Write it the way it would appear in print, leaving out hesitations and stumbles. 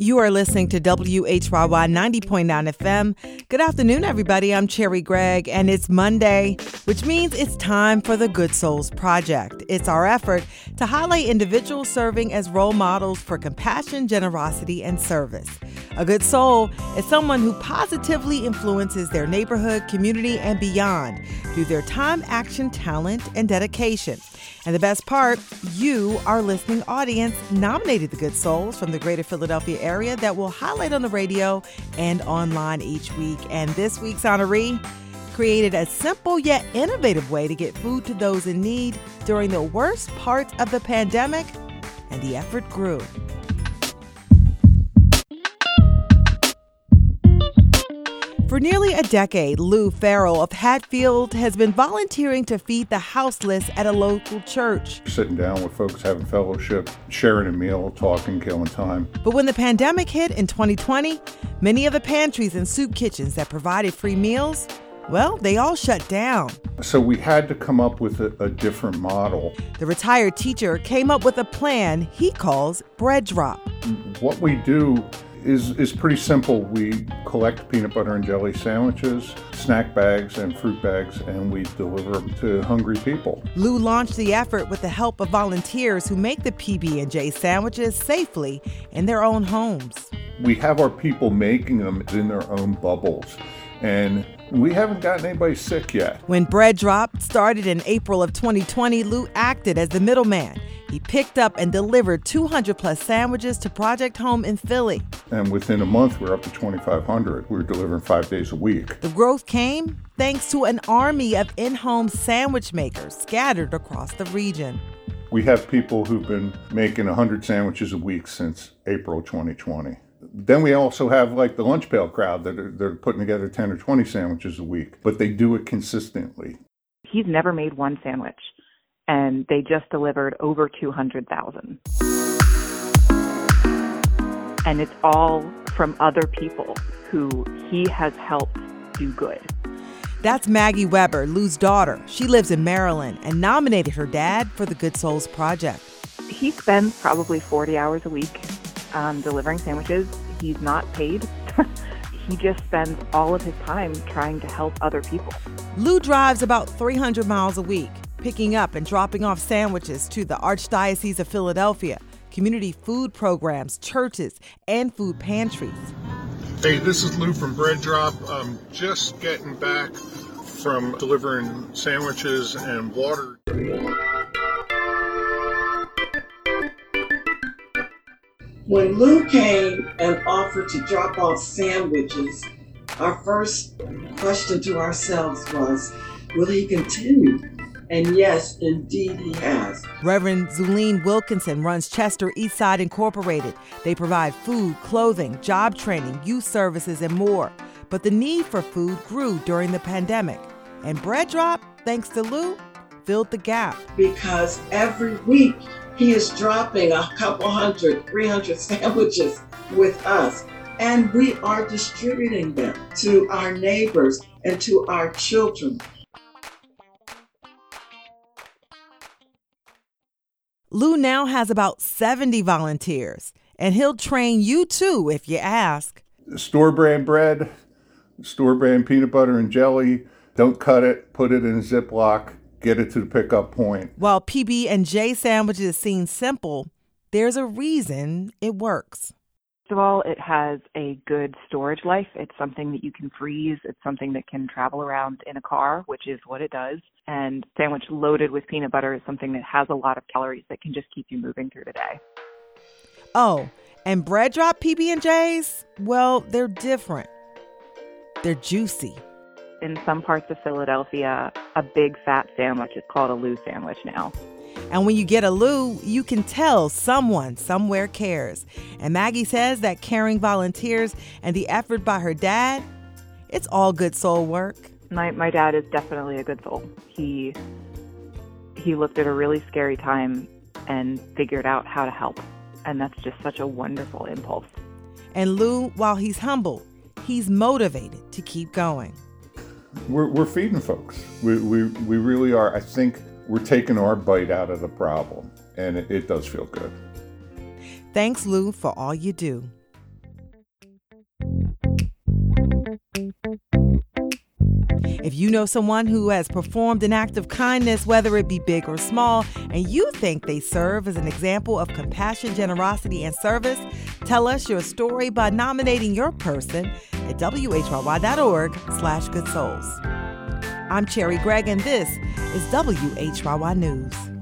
You are listening to WHYY 90.9 FM. Good afternoon, everybody. I'm Cherry Gregg, and it's Monday, which means it's time for the Good Souls Project. It's our effort to highlight individuals serving as role models for compassion, generosity, and service. A good soul is someone who positively influences their neighborhood, community, and beyond through their time, action, talent, and dedication. And the best part, you, our listening audience, nominated the Good Souls from the greater Philadelphia area that we'll highlight on the radio and online each week. And this week's honoree created a simple yet innovative way to get food to those in need during the worst parts of the pandemic, and the effort grew. For nearly a decade, Lou Farrell of Hatfield has been volunteering to feed the houseless at a local church. Sitting down with folks, having fellowship, sharing a meal, talking, killing time. But when the pandemic hit in 2020, many of the pantries and soup kitchens that provided free meals, well, they all shut down. So we had to come up with a different model. The retired teacher came up with a plan he calls Bread Drop. What we do is pretty simple. We collect peanut butter and jelly sandwiches, snack bags, and fruit bags, and we deliver them to hungry people. Lou launched the effort with the help of volunteers who make the PB&J sandwiches safely in their own homes. We have our people making them in their own bubbles, and we haven't gotten anybody sick yet. When Bread Drop started in April of 2020, Lou acted as the middleman. He picked up and delivered 200 plus sandwiches to Project Home in Philly. And within a month, we're up to 2,500. We're delivering 5 days a week. The growth came thanks to an army of in-home sandwich makers scattered across the region. We have people who've been making 100 sandwiches a week since April 2020. Then we also have like the lunch pail crowd that are putting together 10 or 20 sandwiches a week, but they do it consistently. He's never made one sandwich, and they just delivered over 200,000. And it's all from other people who he has helped do good. That's Maggie Weber, Lou's daughter. She lives in Maryland and nominated her dad for the Good Souls Project. He spends probably 40 hours a week delivering sandwiches. He's not paid. He just spends all of his time trying to help other people. Lou drives about 300 miles a week, picking up and dropping off sandwiches to the Archdiocese of Philadelphia, community food programs, churches, and food pantries. Hey, this is Lou from Bread Drop. I'm just getting back from delivering sandwiches and water. When Lou came and offered to drop off sandwiches, our first question to ourselves was, will he continue? And yes, indeed he has. Reverend Zuline Wilkinson runs Chester Eastside Incorporated. They provide food, clothing, job training, youth services, and more. But the need for food grew during the pandemic. And Bread Drop, thanks to Lou, filled the gap. Because every week he is dropping a couple 100, 300 sandwiches with us. And we are distributing them to our neighbors and to our children. Lou now has about 70 volunteers, and he'll train you too if you ask. Store brand bread, store brand peanut butter and jelly. Don't cut it, put it in a Ziploc, get it to the pickup point. While PB&J sandwiches seem simple, there's a reason it works. First of all, it has a good storage life. It's something that you can freeze. It's something that can travel around in a car, which is what it does. And sandwich loaded with peanut butter is something that has a lot of calories that can just keep you moving through the day. Oh, and Bread Drop PB&Js, well, they're different. They're juicy. In some parts of Philadelphia, a big fat sandwich is called a Lou sandwich now. And when you get a Lou, you can tell someone somewhere cares. And Maggie says that caring volunteers and the effort by her dad, it's all good soul work. My dad is definitely a good soul. He looked at a really scary time and figured out how to help. And that's just such a wonderful impulse. And Lou, while he's humble, he's motivated to keep going. We're feeding folks. We really are. I think we're taking our bite out of the problem, and it does feel good. Thanks, Lou, for all you do. If you know someone who has performed an act of kindness, whether it be big or small, and you think they serve as an example of compassion, generosity, and service, tell us your story by nominating your person at whyy.org/goodsouls. I'm Cherry Gregg, and this is WHYY News.